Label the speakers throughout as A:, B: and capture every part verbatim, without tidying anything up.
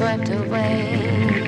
A: swept away.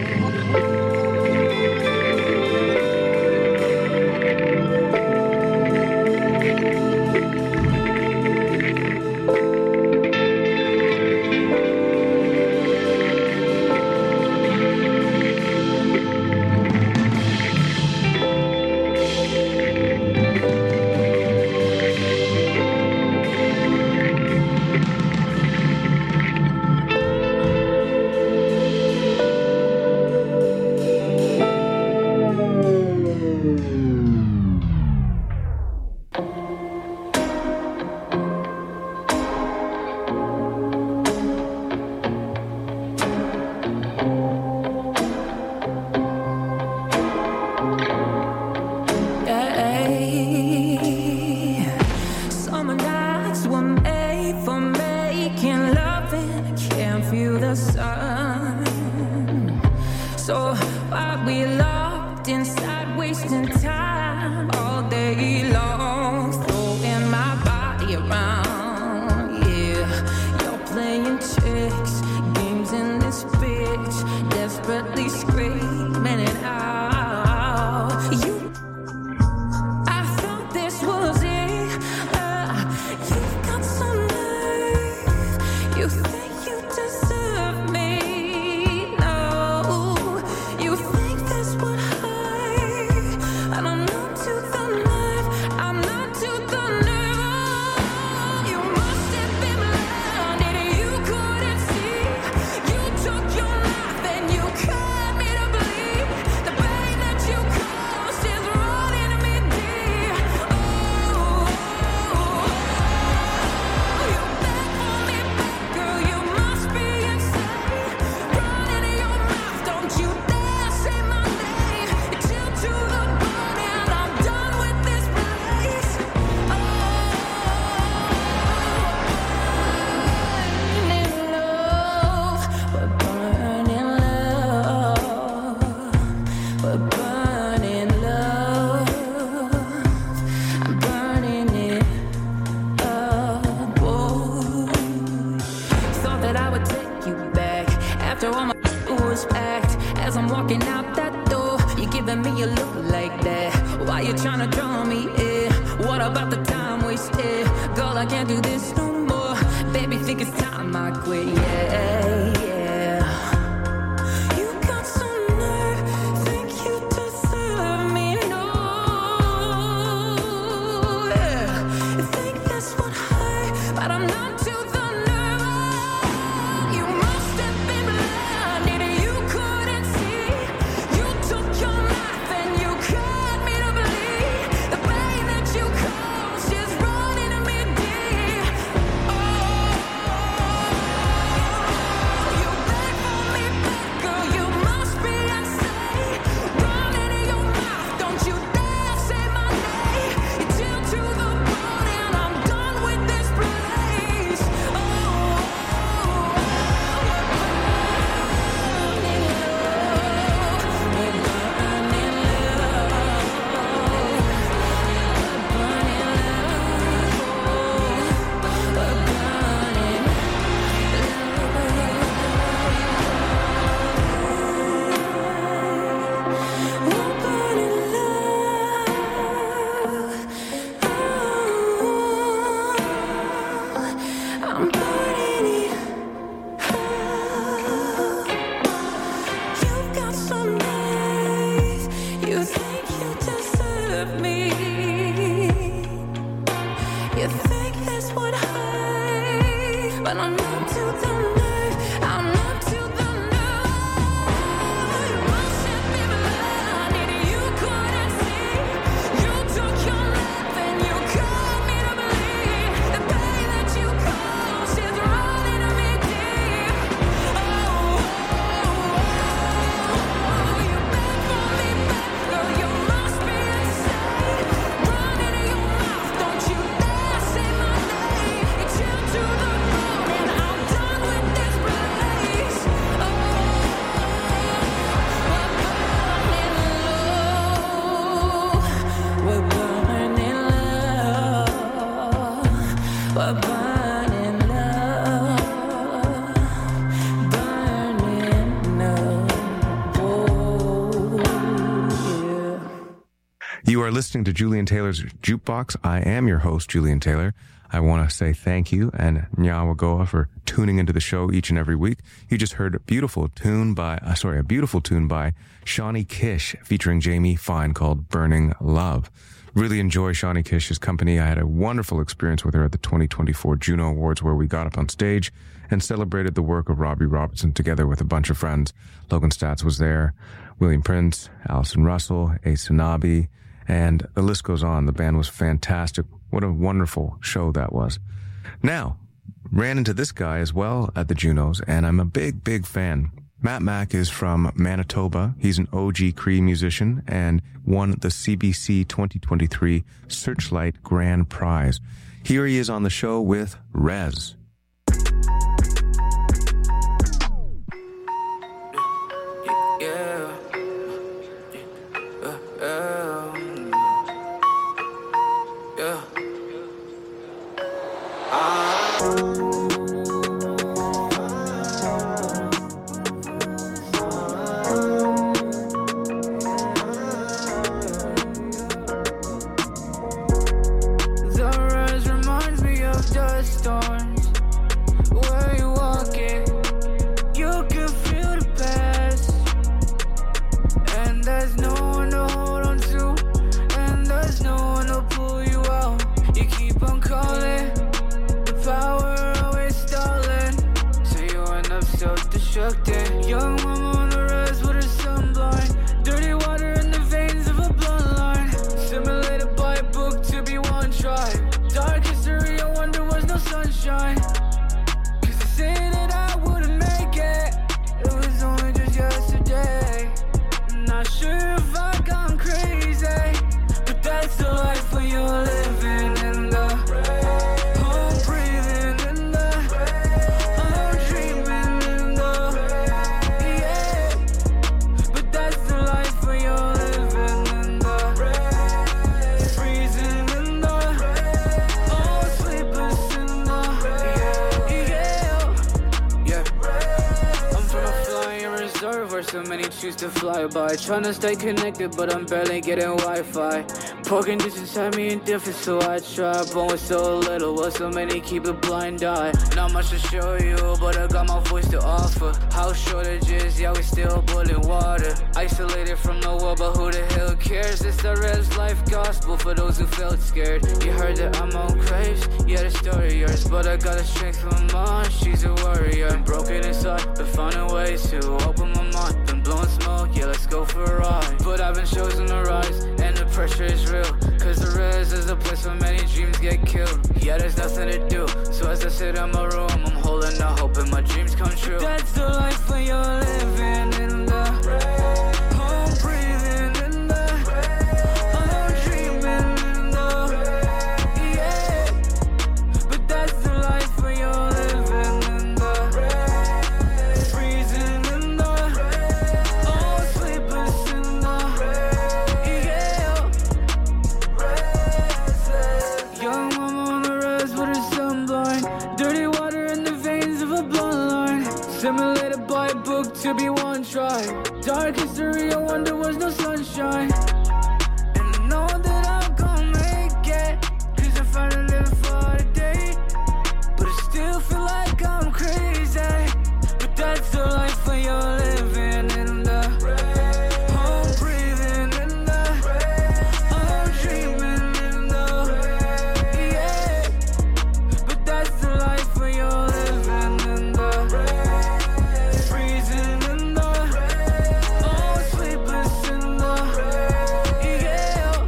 A: You are listening to Julian Taylor's Jukebox. I am your host, Julian Taylor. I want to say thank you and Nyawagoa for tuning into the show each and every week. You just heard a beautiful tune by, uh, sorry, a beautiful tune by Shawnee Kish featuring Jamie Fine called Burning Love. Really enjoy Shawnee Kish's company. I had a wonderful experience with her at the twenty twenty-four Juno Awards, where we got up on stage and celebrated the work of Robbie Robertson together with a bunch of friends. Logan Statz was there, William Prince, Allison Russell, Ace Sanabi, and the list goes on. The band was fantastic. What a wonderful show that was. Now, ran into this guy as well at the Junos, and I'm a big, big fan. Matt Mack is from Manitoba. He's an O G Cree musician and won the C B C twenty twenty-three Searchlight Grand Prize. Here he is on the show with Rez.
B: Trying to stay connected, but I'm barely getting Wi-Fi. Poking distance had me indifferent, so I try. Born with so little, while so many keep a blind eye. Not much to show you, but I got my voice to offer. House shortages, yeah, we still boiling water. Isolated from the world, but who the hell cares? It's the Rev's life gospel for those who felt scared. You heard that I'm on craves, yeah, the story yours. But I got the strength from mom, she's a warrior. I'm broken inside, but finding ways to open my mind. Been blowing smoke, yeah, let's go for a ride. But I've been chosen to rise, and the pressure is real. Cause the Rez is a place where many dreams get killed. Yeah, there's nothing to do, so as I sit in my room, I'm holding out hope and my dreams come true. That's the life when you're living in the rain. Home breathing in the rain. I'm dreaming in the rain. Yeah, but that's the life when you're living in the rain. Freezing in the rain. Oh, sleepless in the rain. Yeah. Young mama on the Rez with her sun blind. Dirty water in the veins of a blunt line. Simulated by a book to be one try. Dark history, I wonder was no sunshine. And I know that I'm gonna make it, cause I'm finally living for the day. But I still feel like I'm crazy. But that's the life when you're living in the rain. Home breathing in the rain. I'm dreaming in the rain. Yeah, but that's the life when you're living in the rain. Freezing in the rain. Oh, sleepless in the rain. Yeah.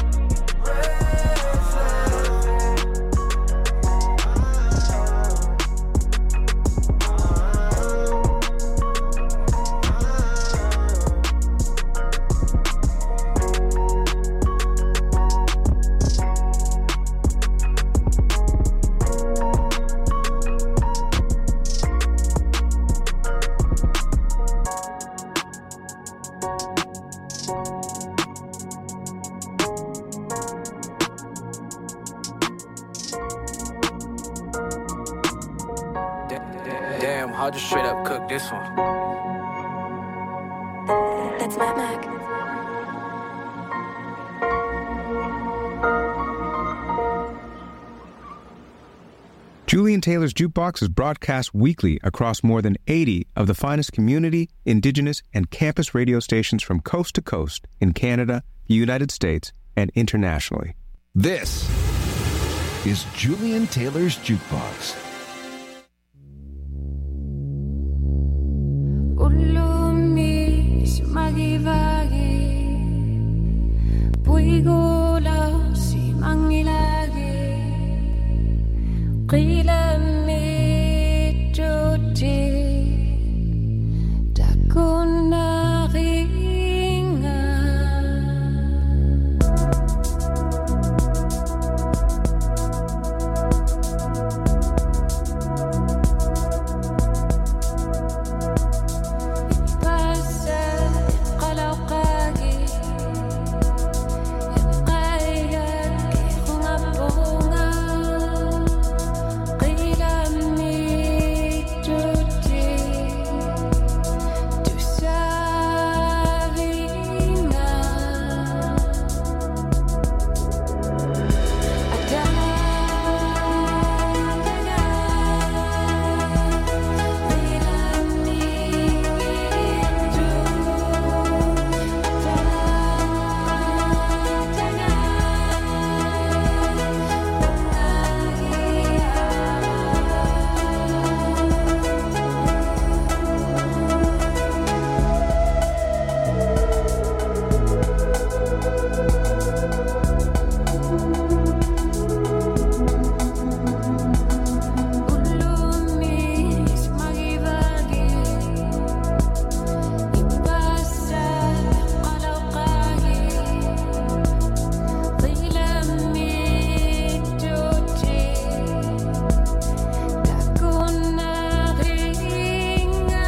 C: Damn, how'd you straight up cook this one?
D: That's Matt Mac.
A: Julian Taylor's Jukebox is broadcast weekly across more than eighty of the finest community, indigenous, and campus radio stations from coast to coast in Canada, the United States, and internationally.
D: This is Julian Taylor's Jukebox.
E: Ulumis magivagi puigula si mangilagi qila mi joti takuna ringa pasa qalaqagi qaya khunga qila mi joti tusavina Ulumis magivagi ipasa qalaqagi qila mi joti takuna ringa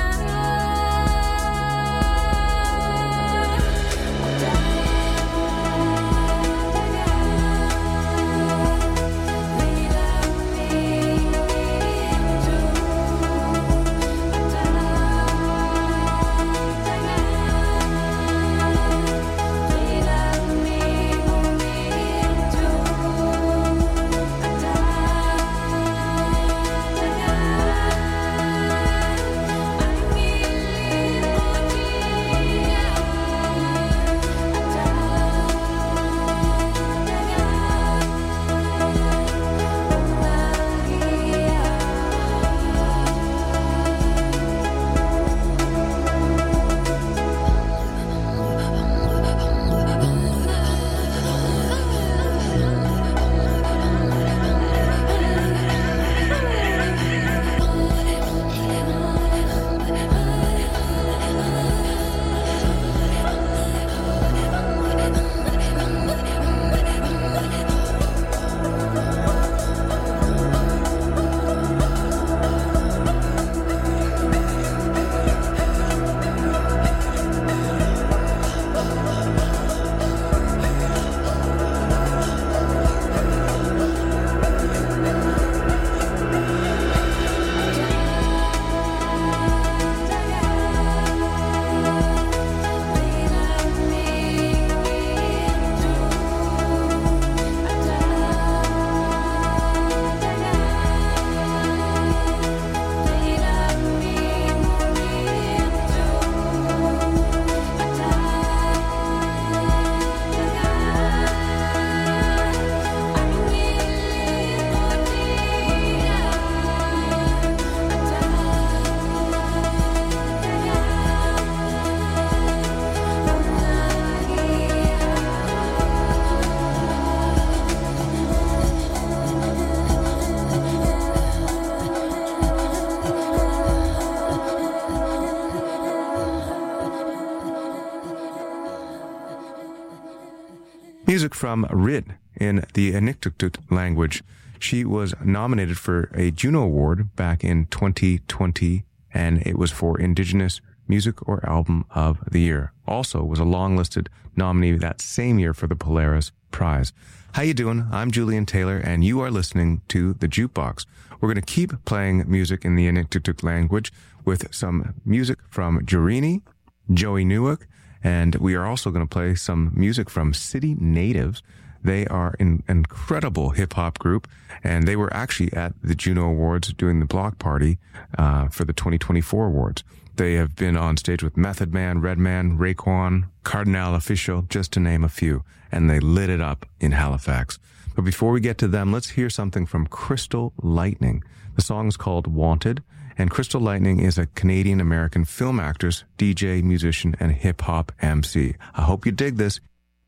A: Music from Rid in the Inuktitut language. She was nominated for a Juno Award back in twenty twenty, and it was for Indigenous Music or Album of the Year. Also was a long-listed nominee that same year for the Polaris Prize. How you doing? I'm Julian Taylor, and you are listening to The Jukebox. We're going to keep playing music in the Inuktitut language with some music from Jurini, Joey Newick, and we are also going to play some music from City Natives. They are an incredible hip-hop group, and they were actually at the Juno Awards doing the block party uh, for the twenty twenty-four awards. They have been on stage with Method Man, Redman, Raekwon, Cardinal Official, just to name a few, and they lit it up in Halifax. But before we get to them, let's hear something from Crystal Lightning. The song is called Wanted, and Crystal Lightning is a Canadian-American film actress, D J, musician, and hip-hop M C. I hope you dig this.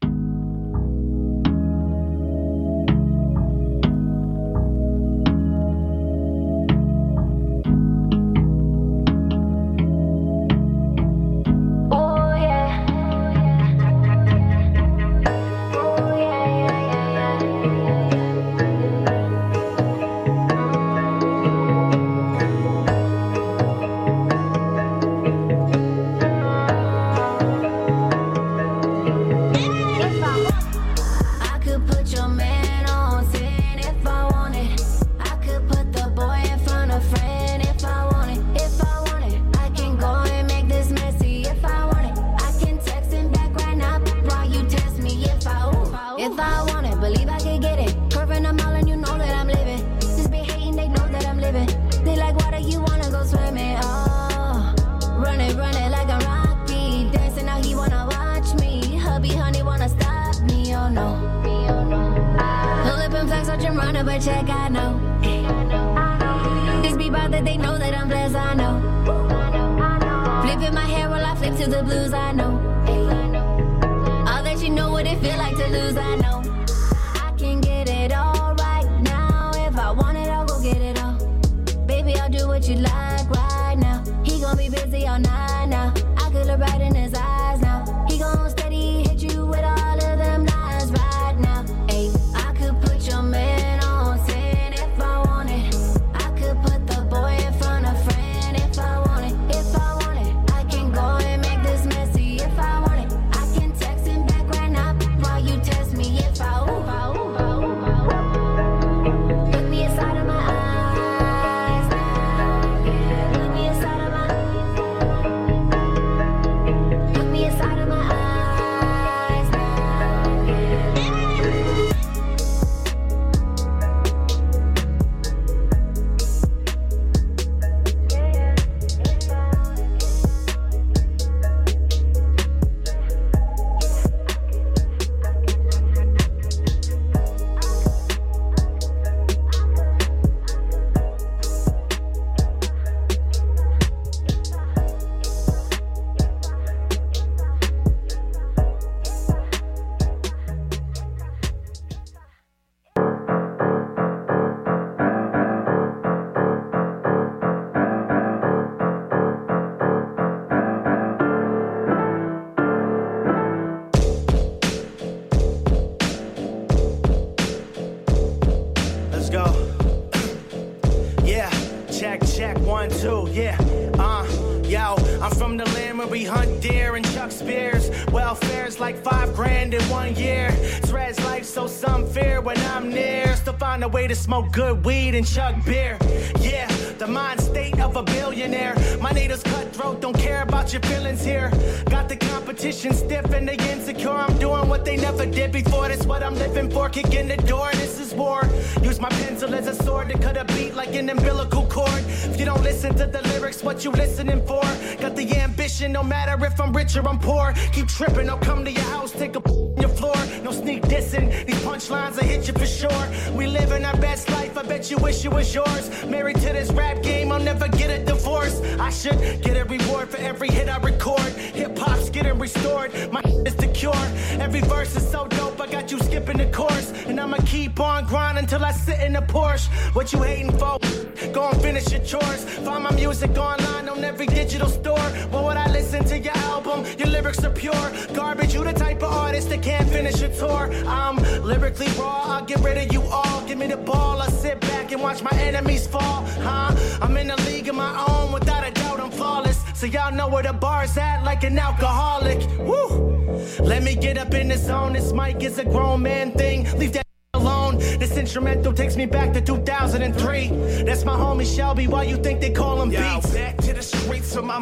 F: Smoke good weed and chug beer. Yeah, the mind state of a billionaire. My natives cutthroat, don't care about your feelings here. Got the competition stiff and they insecure. I'm doing what they never did before. That's what I'm living for. Kick in the door, this is war. Use my pencil as a sword to cut a beat like an umbilical cord. If you don't listen to the lyrics, what you listening for? Got the ambition, no matter if I'm rich or I'm poor. Keep tripping, I'll come to your house, take a on your floor. No sneak dissing, these punchlines will hit you for sure. We living our best life, I bet you wish it was yours. Married to this rap game, I'll never get a divorce. I should get a reward for every hit I record. Hip-hop's getting restored, my is the cure. Every verse is so dope, I got you skipping the course. And I'ma keep on grinding till I sit in the Porsche. What you hating for? Go and finish your chores. Find my music online on every digital store. But when I listen to your album, your lyrics are pure garbage. You the type of artist that can't finish a tour. I'm lyrically raw, I'll get rid of you all. Give me the ball, I sit back and watch my enemies fall. Huh? I'm in a league of my own, without a doubt I'm flawless. So y'all know where the bar's at, like an alcoholic. Woo! Let me get up in the zone. This mic is a grown man thing. Leave that alone. This instrumental takes me back to two thousand three. That's my homie Shelby. Why you think they call him
G: Yo,
F: Beats?
G: Back to the streets of my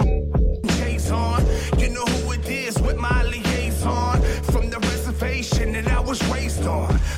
G: J's on. You know who it is with my liaison. From the reservation that I was raised on.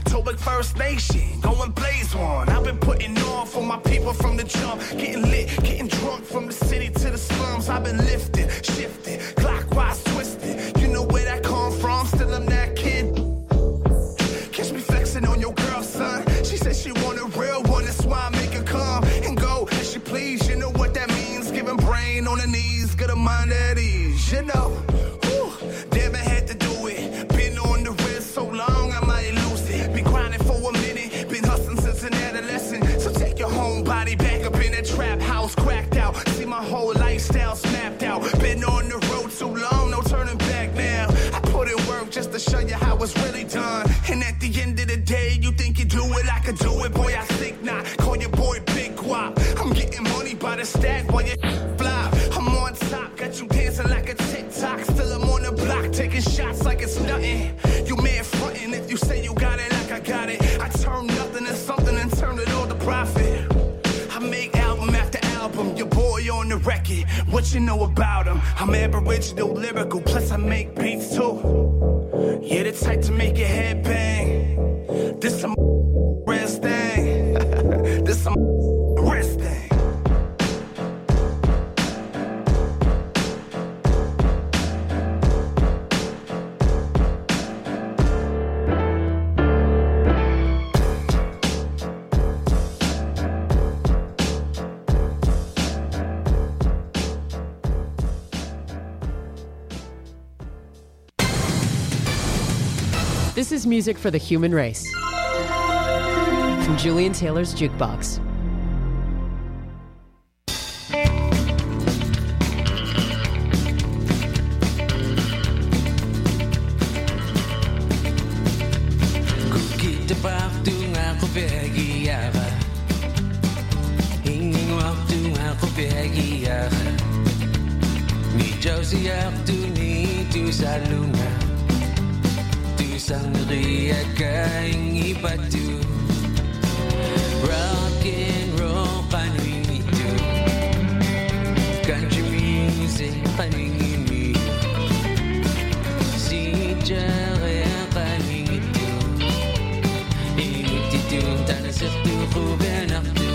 G: First Nation, going blaze one. I've been putting on for my people from the jump. Getting lit, getting drunk from the city to the slums. I've been lifted, shifted, clockwise twisted. You know where that come from, still I'm that kid. Catch me flexing on your girl, son. She said she want a real one, that's why I make her come and go as she please. You know what that means, giving brain on her knees, get her mind at ease, you know. Whew, damn, I had to do it. Been on the wrist so long, I might lose it. Been grinding for a minute, been hustling since an adolescent. So take your homebody back up in that trap house, cracked out. See my whole lifestyle snapped out. Been on the road too long, no turning back now. I put in work just to show you how it's really done. And at the end of the day, you think you do it, I could do it. Boy, I think not. Call your boy Big Guap. I'm getting money by the stack while you fly. I'm on top, got you dancing like a TikTok. Still I'm on the block, taking shots like it's nothing. You man frontin' if you say you got it like I got it. I turn nothing into something and turn it all to profit. I make album after album, your boy on the record. What you know about him? I'm aboriginal, lyrical, plus I make beats too. Yeah, the type to make your head bang. This some rest thing. This some rest thing.
H: This is music for the human race. From Julian Taylor's Jukebox.
I: Kita waktu aku bahagia, ingin waktu aku bahagia. Ni jauh siap tu ni tu selalu sang ria kaing ipatu rock and roll paning itu country music paning ini si jare paning itu ini itu tanah sertu benak tu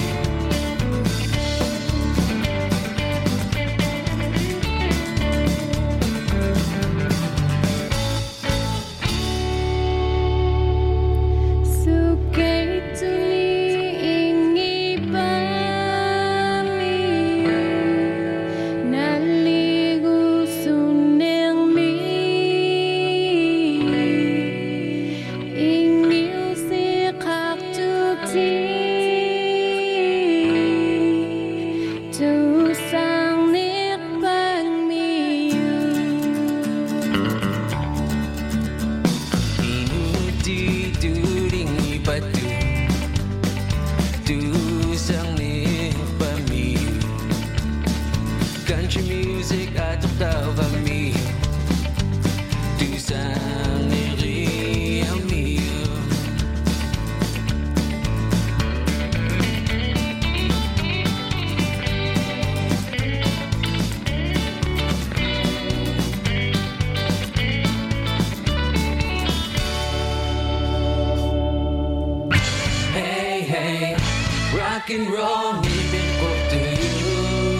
I: rock and roll, giving hope to you.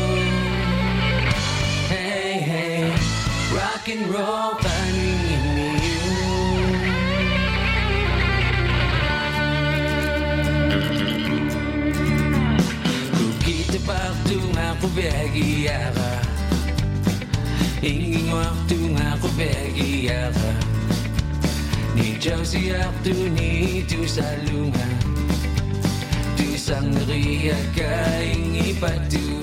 I: Hey, hey, rock and roll, finding in you. Kung kita waktu aku bahagia ka, ingin waktu aku bahagia ka. Ni jauh siap tu ni tu selalu nga. Sang ria kaing ipatu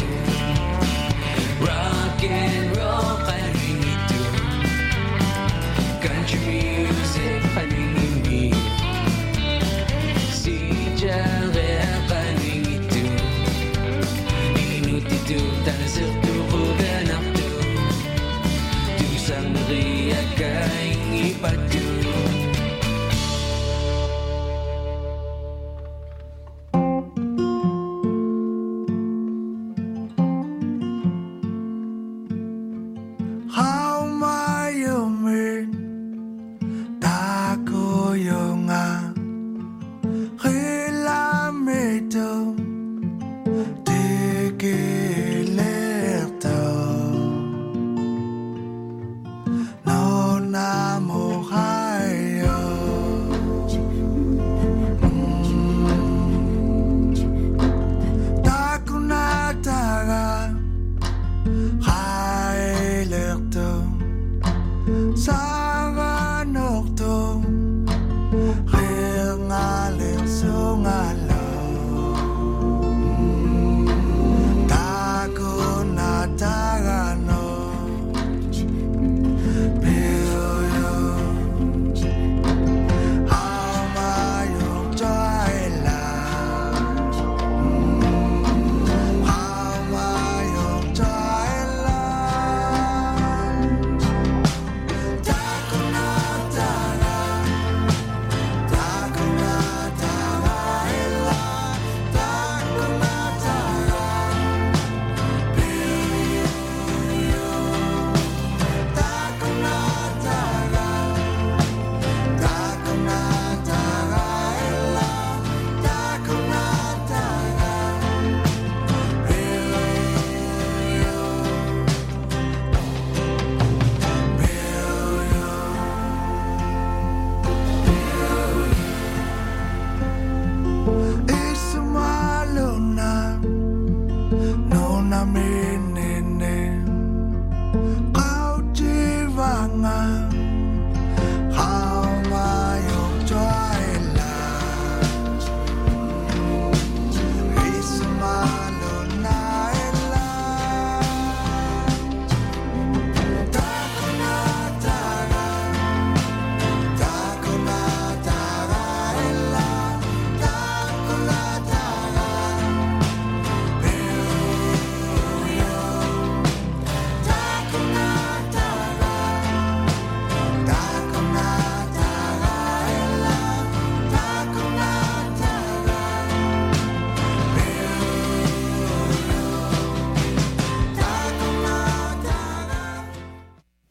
I: rock and roll paning itu country music paning ini si jare paning itu inut itu tanah sertu benak tu tu sang ria kaing ipatu.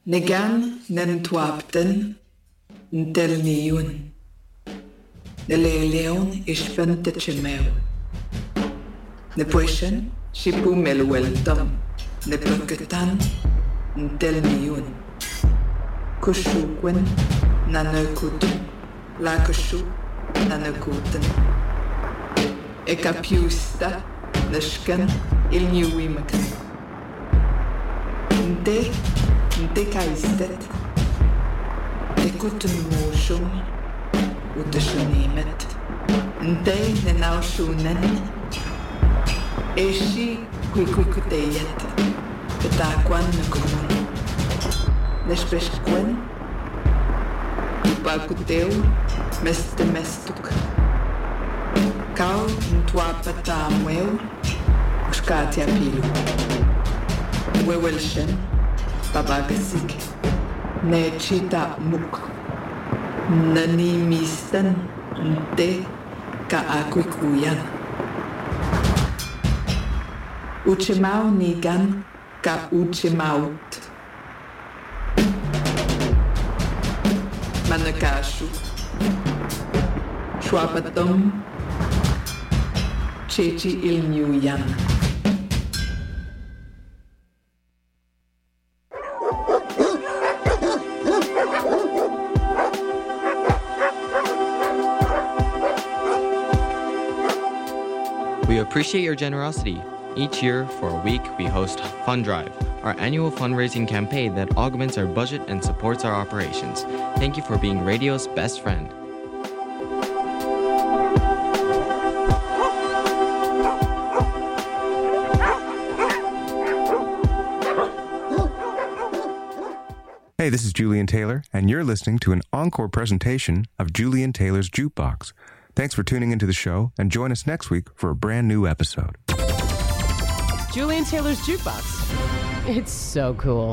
J: Negan nentuapten ntel niun. De leon ispen te chemeu. Ne pueshen shipu melweltam. Ne perketan ntel niun. Kushukwen nanekutum. La kushu nanekuten. Ekapiusta neshken il niuimekan. Nte nte kaistet. Tekuten moshum. Utashunimet. Nte nenaushunen. Eshi kuikuikuteyet. Betakwan nekumun. Nespeshkwen. Upakuteu meste mestuk. Kau ntuapata mweu. Ushkatia pilu. Wewelshen. Babagasik. Nechita muk. Nani misten nte ka akuikuyan. Uchemau nigan ka uchemaut. Manakashu. Schwapatom. Chechi il Nyuyan.
K: We appreciate your generosity. Each year, for a week, we host Fund Drive, our annual fundraising campaign that augments our budget and supports our operations. Thank you for being radio's best friend.
A: Hey, this is Julian Taylor, and you're listening to an encore presentation of Julian Taylor's Jukebox. Thanks for tuning into the show, and join us next week for a brand new episode.
H: Julian Taylor's Jukebox. It's so cool.